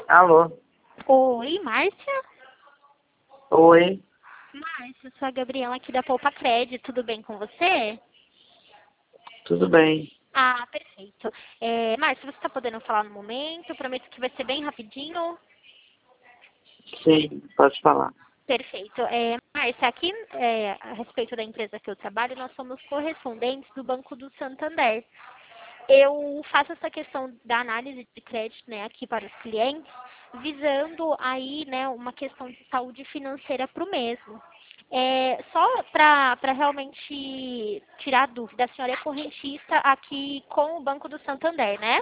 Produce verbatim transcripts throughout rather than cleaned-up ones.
Alô? Oi, Márcia? Oi? Márcia, sou a Gabriela aqui da Poupa Cred, tudo bem com você? Tudo bem? Ah, perfeito. É, Márcia, você está podendo falar no momento? Prometo que vai ser bem rapidinho. Sim, pode falar. Perfeito. É, Márcia, aqui é, a respeito da empresa que eu trabalho, nós somos correspondentes do Banco do Santander. Eu faço essa questão da análise de crédito, né, aqui para os clientes, visando aí, né, uma questão de saúde financeira para o mesmo. É, só para realmente tirar a dúvida, a senhora é correntista aqui com o Banco do Santander, né?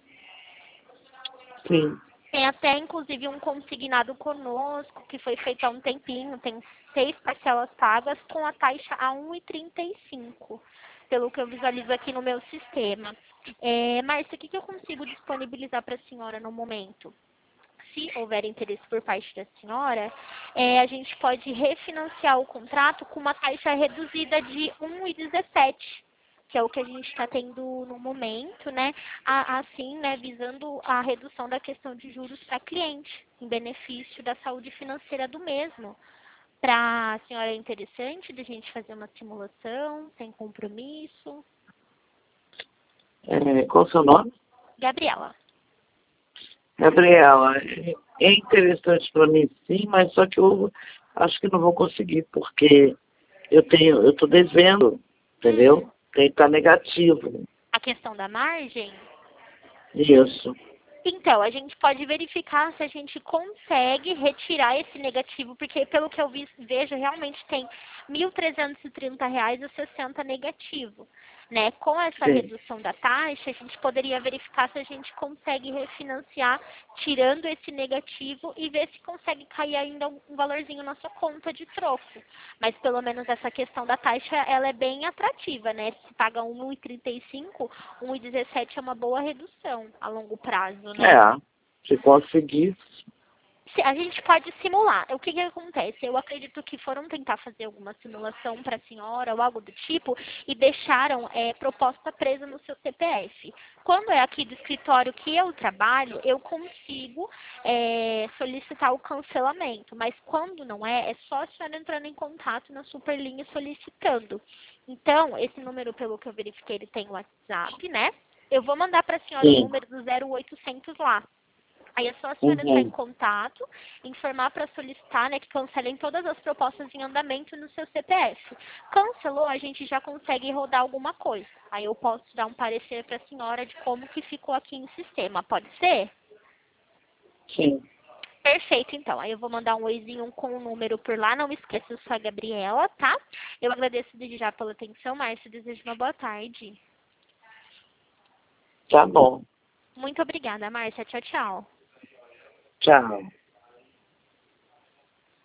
Sim. Tem até, inclusive, um consignado conosco, que foi feito há um tempinho, tem seis parcelas pagas com a taxa a um e trinta e cinco, pelo que eu visualizo aqui no meu sistema. É, Márcia, o que, que eu consigo disponibilizar para a senhora no momento? Se houver interesse por parte da senhora, é, a gente pode refinanciar o contrato com uma taxa reduzida de um e dezessete, que é o que a gente está tendo no momento, né? A- Assim, né, visando a redução da questão de juros para cliente, em benefício da saúde financeira do mesmo. Para a senhora é interessante de a gente fazer uma simulação, sem compromisso? É, qual o seu nome? Gabriela. Gabriela, é é interessante para mim sim, mas só que eu acho que não vou conseguir, porque eu tenho, eu estou devendo, Hum, entendeu? Tem que estar negativo. a questão da margem? Isso. Então, a gente pode verificar se a gente consegue retirar esse negativo, porque pelo que eu vi, vejo, realmente tem mil trezentos e trinta reais e sessenta negativo. Né? Com essa Sim. redução da taxa, a gente poderia verificar se a gente consegue refinanciar, tirando esse negativo e ver se consegue cair ainda um valorzinho na sua conta de troco. Mas pelo menos essa questão da taxa, ela é bem atrativa, né? Se paga um e trinta e cinco, um e dezessete é uma boa redução a longo prazo, né? É, se conseguir, Se- A gente pode simular. O que que acontece? Eu acredito que foram tentar fazer alguma simulação para a senhora ou algo do tipo e deixaram é, proposta presa no seu C P F. Quando é aqui do escritório que eu trabalho, eu consigo é, solicitar o cancelamento. Mas quando não é, é só a senhora entrando em contato na Superlinha solicitando. Então, esse número, pelo que eu verifiquei, ele tem o WhatsApp, né? Eu vou mandar para a senhora o sim. número do zero oitocentos lá. Aí é só a senhora entrar em Uhum. contato, informar para solicitar, né, que cancelem todas as propostas em andamento no seu C P F. Cancelou, a gente já consegue rodar alguma coisa. Aí eu posso dar um parecer para a senhora de como que ficou aqui em sistema. Pode ser? Sim. Perfeito, então. Aí eu vou mandar um oizinho com o número por lá. Não esqueça, eu sou a Gabriela, tá? Eu agradeço desde já pela atenção, Márcia. Desejo uma boa tarde. Tá bom. Muito obrigada, Márcia. Tchau, tchau. Tchau.